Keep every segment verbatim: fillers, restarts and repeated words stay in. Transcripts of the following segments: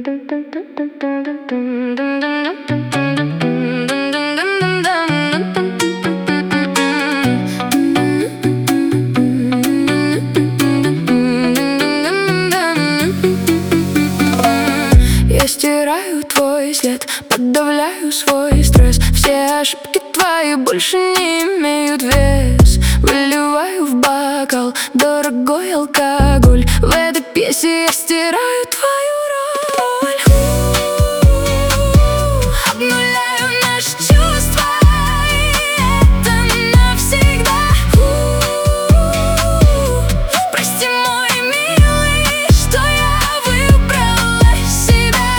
Я стираю твой след, подавляю свой стресс. Все ошибки твои больше не имеют вес. Выливаю в бокал дорогой алкоголь. В этой пьесе я стираю твою роль. Обнуляю наши чувства, и это навсегда. Прости, мой милый, что я выбрала себя.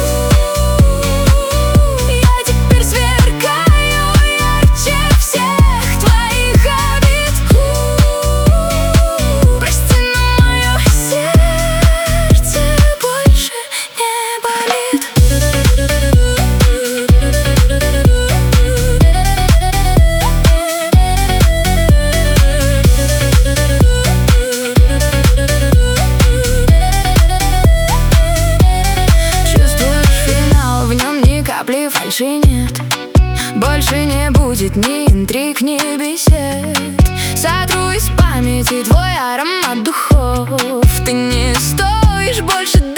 Я теперь сверкаю ярче всех твоих обид. Прости, но мое сердце больше не болит. Чувствуешь финал, в нем ни капли фальши нет. Больше не будет ни интриг, ни бесед. Сотру из памяти твой аромат духов. Ты не стоишь больше